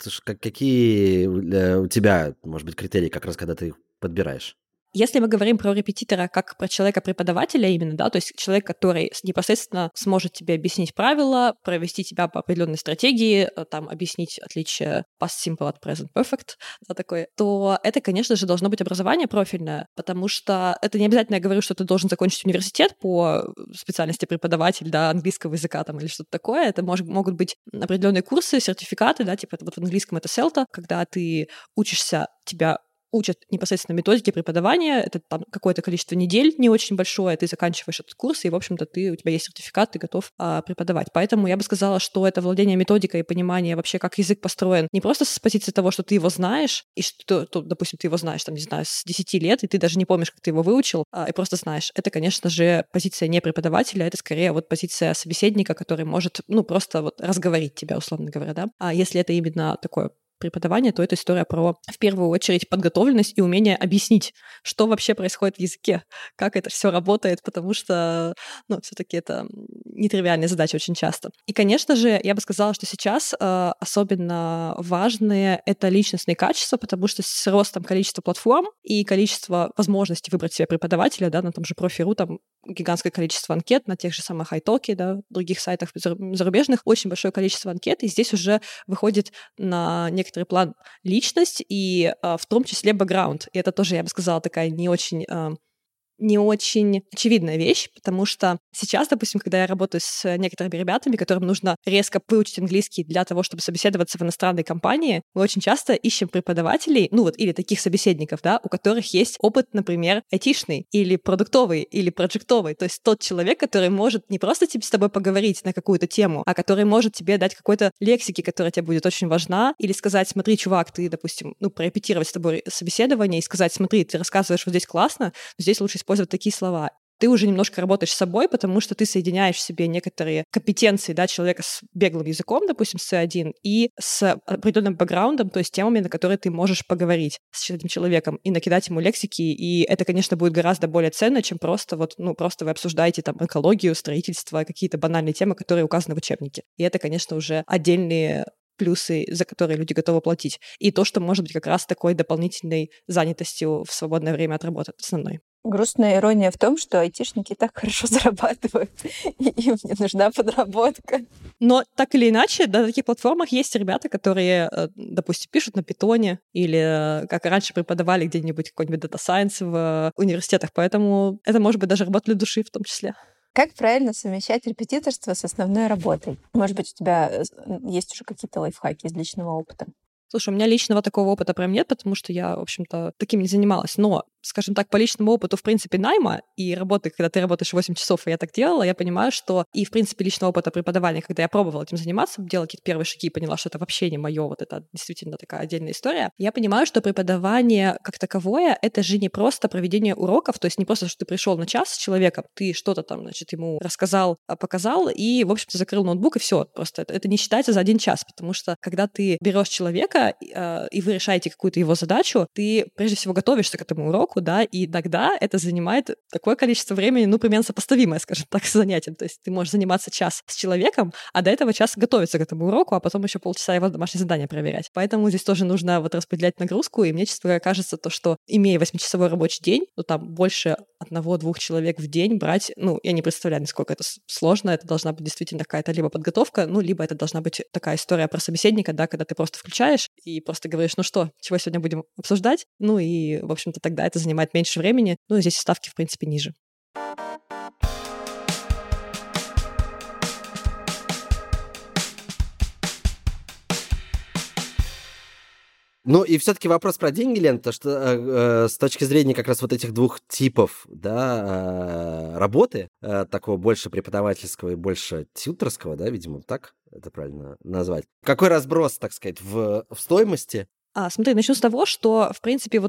какие у тебя, может быть, критерии, как раз когда ты их подбираешь? Если мы говорим про репетитора как про человека-преподавателя именно, да, то есть человек, который непосредственно сможет тебе объяснить правила, провести тебя по определенной стратегии, там, объяснить отличие past simple от present perfect, да, такое, то это, конечно же, должно быть образование профильное, потому что это не обязательно, я говорю, что ты должен закончить университет по специальности преподаватель, да, английского языка там или что-то такое, это могут быть определенные курсы, сертификаты, да, типа вот в английском это CELTA, когда ты учишься, тебя учат непосредственно методики преподавания, это там какое-то количество недель, не очень большое, ты заканчиваешь этот курс, и, в общем-то, у тебя есть сертификат, ты готов преподавать. Поэтому я бы сказала, что это владение методикой и понимание вообще, как язык построен, не просто с позиции того, что ты его знаешь, и что, допустим, ты его знаешь, там, не знаю, с 10 лет, и ты даже не помнишь, как ты его выучил, и просто знаешь. Это, конечно же, позиция не преподавателя, это скорее вот позиция собеседника, который может, просто вот разговорить тебя, условно говоря, да. А если это именно такое преподавание, то это история про, в первую очередь, подготовленность и умение объяснить, что вообще происходит в языке, как это все работает, потому что, все-таки это нетривиальная задача очень часто. И, конечно же, я бы сказала, что сейчас особенно важные это личностные качества, потому что с ростом количества платформ и количества возможностей выбрать себе преподавателя, да, на том же Профи.ру, там гигантское количество анкет, на тех же самых iTalki, да, других сайтах зарубежных, очень большое количество анкет, и здесь уже выходит на некоторый план личность и в том числе бэкграунд. И это тоже, я бы сказала, такая не очень не очень очевидная вещь, потому что сейчас, допустим, когда я работаю с некоторыми ребятами, которым нужно резко выучить английский для того, чтобы собеседоваться в иностранной компании, мы очень часто ищем преподавателей, или таких собеседников, да, у которых есть опыт, например, айтишный или продуктовый, или проджектовый, то есть тот человек, который может не просто с тобой поговорить на какую-то тему, а который может тебе дать какой-то лексики, которая тебе будет очень важна, или сказать: смотри, чувак, ты, допустим, порепетировать с тобой собеседование и сказать: смотри, ты рассказываешь вот здесь классно, но здесь лучше использовать такие слова. Ты уже немножко работаешь с собой, потому что ты соединяешь в себе некоторые компетенции, да, человека с беглым языком, допустим, с C1, и с определенным бэкграундом, то есть темами, на которые ты можешь поговорить с этим человеком и накидать ему лексики, и это, конечно, будет гораздо более ценно, чем просто просто вы обсуждаете там экологию, строительство, какие-то банальные темы, которые указаны в учебнике. И это, конечно, уже отдельные плюсы, за которые люди готовы платить. И то, что может быть как раз такой дополнительной занятостью в свободное время от работы основной. Грустная ирония в том, что айтишники так хорошо зарабатывают, и им не нужна подработка. Но так или иначе, на таких платформах есть ребята, которые, допустим, пишут на питоне или, как раньше, преподавали где-нибудь какой-нибудь Data Science в университетах, поэтому это может быть даже работа для души в том числе. Как правильно совмещать репетиторство с основной работой? Может быть, у тебя есть уже какие-то лайфхаки из личного опыта? Слушай, у меня личного такого опыта прям нет, потому что я, в общем-то, таким не занималась. Но, скажем так, по личному опыту, в принципе, найма и работы, когда ты работаешь 8 часов, и я так делала, я понимаю, что и, в принципе, личного опыта преподавания, когда я пробовала этим заниматься, делала какие-то первые шаги и поняла, что это вообще не мое, вот это действительно такая отдельная история, я понимаю, что преподавание как таковое — это же не просто проведение уроков, то есть не просто, что ты пришел на час с человеком, ты что-то там, значит, ему рассказал, показал, и, в общем-то, закрыл ноутбук, и все. Просто это не считается за один час, потому что, когда ты берешь человека, и вы решаете какую-то его задачу, ты прежде всего готовишься к этому уроку, да, и иногда это занимает такое количество времени, примерно сопоставимое, скажем так, с занятием. То есть ты можешь заниматься час с человеком, а до этого час готовиться к этому уроку, а потом еще полчаса его домашнее задание проверять. Поэтому здесь тоже нужно распределять нагрузку, и мне, честно говоря, кажется, то, что, имея 8-часовой рабочий день, там больше 1-2 человек в день брать, я не представляю, насколько это сложно, это должна быть действительно какая-то либо подготовка, либо это должна быть такая история про собеседника, да, когда ты просто включаешь и просто говоришь: ну что, чего сегодня будем обсуждать? И, в общем-то, тогда это занимает меньше времени. И здесь ставки, в принципе, ниже. И все-таки вопрос про деньги, Лен, то что с точки зрения как раз вот этих двух типов, да, работы, такого больше преподавательского и больше тьюторского, да, видимо, так это правильно назвать. Какой разброс, так сказать, в стоимости? Смотри, начну с того, что, в принципе,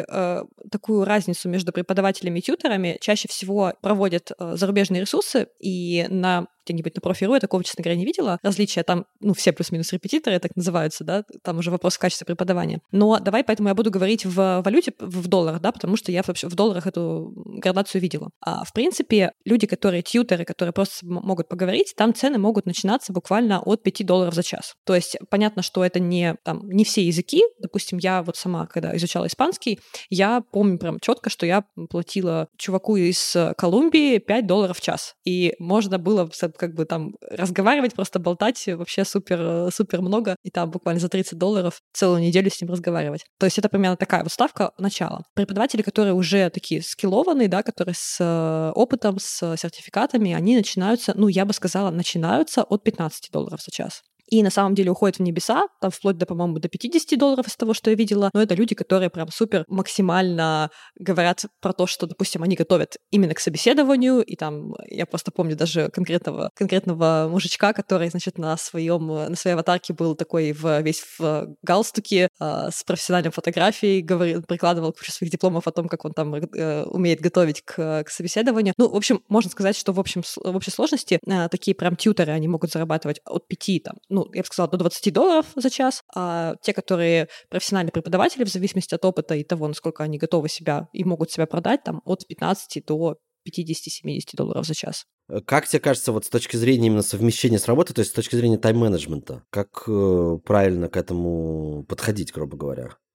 такую разницу между преподавателями и тьюторами чаще всего проводят зарубежные ресурсы, и где-нибудь на Профи.ру я такого, честно говоря, не видела. Различия там, все плюс-минус репетиторы так называются, да, там уже вопрос в качестве преподавания. Но давай поэтому я буду говорить в валюте, в долларах, да, потому что я вообще в долларах эту градацию видела. В принципе, люди, которые тьюторы, которые просто могут поговорить, там цены могут начинаться буквально от $5 за час. То есть понятно, что это не все языки. Допустим, я сама, когда изучала испанский, я помню прям четко, что я платила чуваку из Колумбии $5 в час. И можно было разговаривать, просто болтать вообще супер много, и там буквально за $30 целую неделю с ним разговаривать. То есть это примерно такая ставка начала. Преподаватели, которые уже такие скиллованные, да, которые с опытом, с сертификатами, они начинаются, я бы сказала, начинаются от $15 за час. И на самом деле уходят в небеса, там вплоть до, по-моему, до $50 из того, что я видела. Но это люди, которые прям супер максимально говорят про то, что, допустим, они готовят именно к собеседованию. И там я просто помню даже конкретного мужичка, который, значит, на своей аватарке был такой весь в галстуке с профессиональной фотографией, прикладывал кучу своих дипломов о том, как он там умеет готовить к собеседованию. В общем, можно сказать, что в общей сложности такие прям тьюторы, они могут зарабатывать от 5 я бы сказала, до $20 за час, а те, которые профессиональные преподаватели, в зависимости от опыта и того, насколько они готовы себя и могут себя продать, там от 15 до $50-70 за час. Как тебе кажется, с точки зрения именно совмещения с работой, то есть с точки зрения тайм-менеджмента, как правильно к этому подходить, грубо говоря?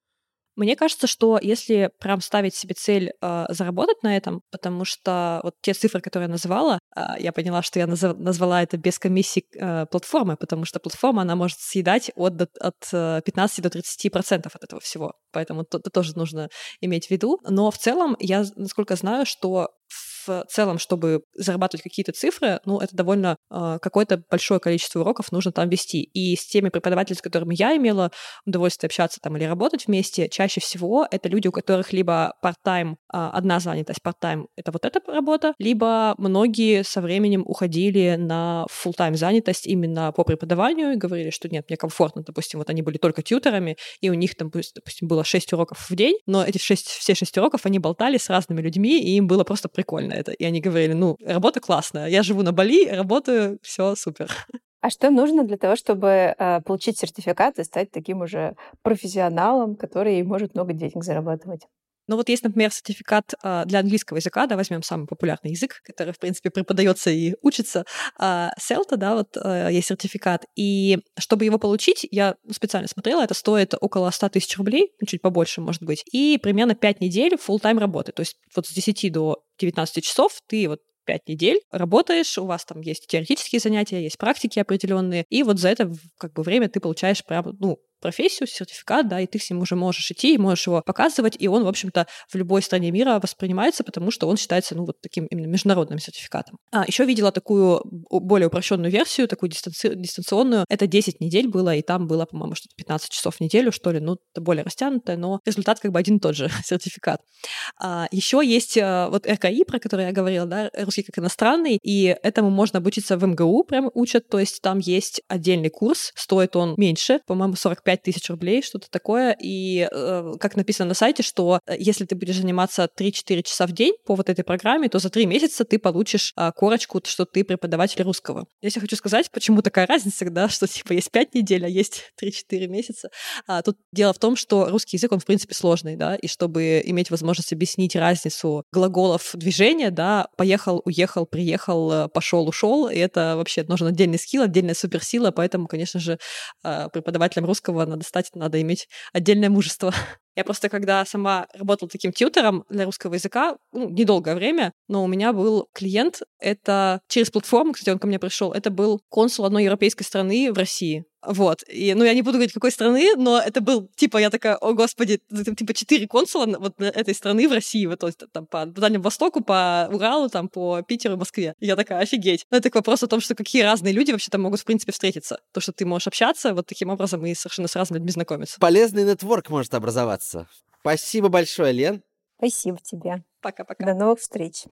Мне кажется, что если прям ставить себе цель заработать на этом, потому что вот те цифры, которые я называла, я поняла, что я назвала это без комиссии платформы, потому что платформа, она может съедать от 15 до 30% от этого всего. Поэтому это тоже нужно иметь в виду. Но в целом, я, насколько знаю, что в целом, чтобы зарабатывать какие-то цифры, ну, это довольно какое-то большое количество уроков нужно там вести. И с теми преподавателями, с которыми я имела удовольствие общаться там или работать вместе, чаще всего это люди, у которых либо part-time, одна занятость, part-time — это вот эта работа, либо многие со временем уходили на full-time занятость именно по преподаванию и говорили, что нет, мне комфортно, допустим, вот они были только тьюторами, и у них там, допустим, было 6 уроков в день, но эти все 6 уроков они болтали с разными людьми, и им было просто прикольно это. И они говорили, ну, работа классная, я живу на Бали, работаю, все супер. А что нужно для того, чтобы получить сертификат и стать таким уже профессионалом, который может много денег зарабатывать? Ну вот есть, например, сертификат для английского языка, да, возьмем самый популярный язык, который, в принципе, преподается и учится. CELTA, да, вот есть сертификат. И чтобы его получить, я специально смотрела, это стоит около 100 тысяч рублей, чуть побольше, может быть, и примерно 5 недель full-time работы. То есть вот с 10 до 19 часов ты вот 5 недель работаешь, у вас там есть теоретические занятия, есть практики определенные, и вот за это как бы время ты получаешь прям, ну, профессию, сертификат, да, и ты с ним уже можешь идти, и можешь его показывать, и он, в общем-то, в любой стране мира воспринимается, потому что он считается, ну, вот таким именно международным сертификатом. Еще видела такую более упрощенную версию, такую дистанционную, это 10 недель было, и там было, по-моему, что-то 15 часов в неделю, что ли, ну, это более растянутое, но результат как бы один и тот же, сертификат. Еще есть вот РКИ, про который я говорила, да, русский как иностранный, и этому можно обучиться в МГУ, прям учат, то есть там есть отдельный курс, стоит он меньше, по-моему, 45 тысяч рублей, что-то такое, и как написано на сайте, что если ты будешь заниматься 3-4 часа в день по вот этой программе, то за 3 месяца ты получишь корочку, что ты преподаватель русского. Здесь я хочу сказать, почему такая разница, да, что типа есть 5 недель, а есть 3-4 месяца. Тут дело в том, что русский язык, он в принципе сложный, да, и чтобы иметь возможность объяснить разницу глаголов движения, да, поехал, уехал, приехал, пошел, ушел, и это вообще нужен отдельный скилл, отдельная суперсила, поэтому, конечно же, преподавателям русского надо иметь отдельное мужество. Я просто, когда сама работала таким тьютором для русского языка, ну, недолгое время, но у меня был клиент, это через платформу, кстати, он ко мне пришел, это был консул одной европейской страны в России. Вот. И, ну, я не буду говорить, какой страны, но это был, типа, я такая, о, господи, типа, 4 консула вот этой страны в России, вот, то есть там по Дальнему Востоку, по Уралу, там, по Питеру, Москве. И я такая, офигеть. Но это вопрос о том, что какие разные люди вообще там могут, в принципе, встретиться. То, что ты можешь общаться вот таким образом и совершенно с разными людьми знакомиться. Полезный нетворк может образоваться. Спасибо большое, Лен. Спасибо тебе. Пока-пока. До новых встреч.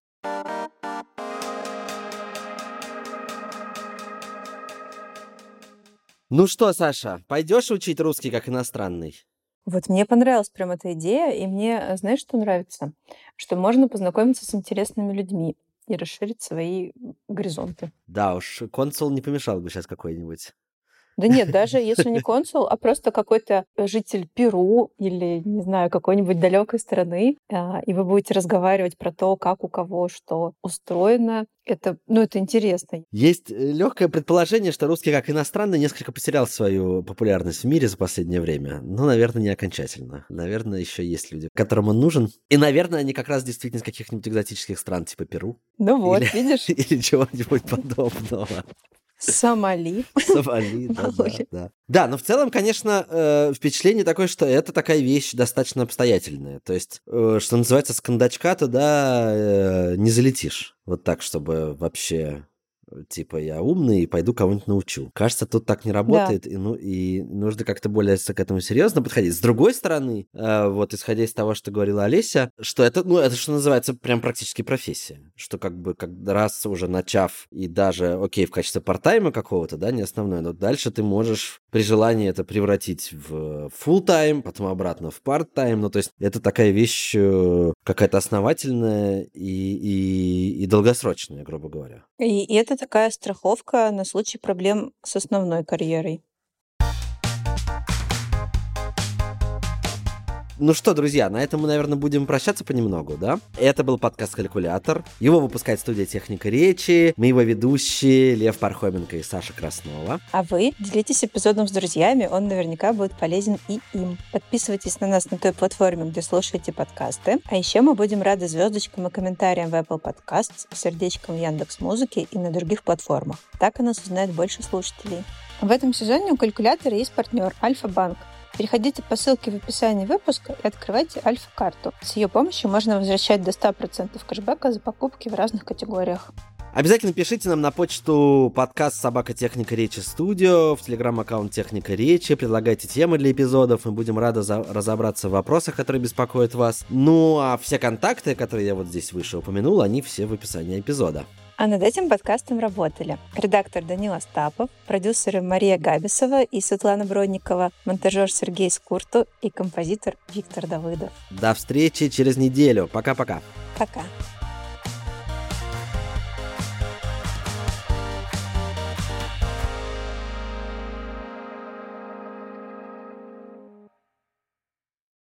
Ну что, Саша, пойдешь учить русский как иностранный? Вот мне понравилась прям эта идея, и мне, знаешь, что нравится? Что можно познакомиться с интересными людьми и расширить свои горизонты. Да уж, консул не помешал бы сейчас какой-нибудь. Да нет, даже если не консул, а просто какой-то житель Перу или, не знаю, какой-нибудь далекой страны, и вы будете разговаривать про то, как у кого что устроено. Это интересно. Есть легкое предположение, что русский как иностранный несколько потерял свою популярность в мире за последнее время. Но, наверное, не окончательно. Наверное, еще есть люди, которым он нужен. И, наверное, они как раз действительно из каких-нибудь экзотических стран, типа Перу. Ну вот, или, видишь? Или чего-нибудь подобного. Сомали. Сомали, да. Да, но в целом, конечно, впечатление такое, что это такая вещь достаточно обстоятельная. То есть, что называется, с кондачка туда не залетишь. Вот так, чтобы вообще... Типа, я умный и пойду кого-нибудь научу. Кажется, тут так не работает, да. и нужно как-то более к этому серьезно подходить. С другой стороны, вот исходя из того, что говорила Олеся, что это, это что называется, прям практически профессия. Что как бы раз уже начав, и даже, окей, в качестве парт-тайма какого-то, да, не основной, но дальше ты можешь при желании это превратить в фулл-тайм, потом обратно в парт-тайм. Ну, то есть это такая вещь какая-то основательная и долгосрочная, грубо говоря. И это такая страховка на случай проблем с основной карьерой. Ну что, друзья, на этом мы, наверное, будем прощаться понемногу, да? Это был подкаст «Калькулятор». Его выпускает студия «Техника речи». Мы его ведущие Лев Пархоменко и Саша Краснова. А вы делитесь эпизодом с друзьями, он наверняка будет полезен и им. Подписывайтесь на нас на той платформе, где слушаете подкасты. А еще мы будем рады звездочкам и комментариям в Apple Podcasts, сердечкам в Яндекс.Музыке и на других платформах. Так о нас узнает больше слушателей. В этом сезоне у «Калькулятора» есть партнер Альфа-банк. Переходите по ссылке в описании выпуска и открывайте Альфа-карту. С ее помощью можно возвращать до 100% кэшбэка за покупки в разных категориях. Обязательно пишите нам на почту подкаст «Собака.Техника речи студио», в телеграм-аккаунт «Техника речи», предлагайте темы для эпизодов, мы будем рады разобраться в вопросах, которые беспокоят вас. Ну, а все контакты, которые я вот здесь выше упомянул, они все в описании эпизода. А над этим подкастом работали редактор Данил Остапов, продюсеры Мария Габисова и Светлана Бродникова, монтажер Сергей Скурту и композитор Виктор Давыдов. До встречи через неделю. Пока-пока. Пока.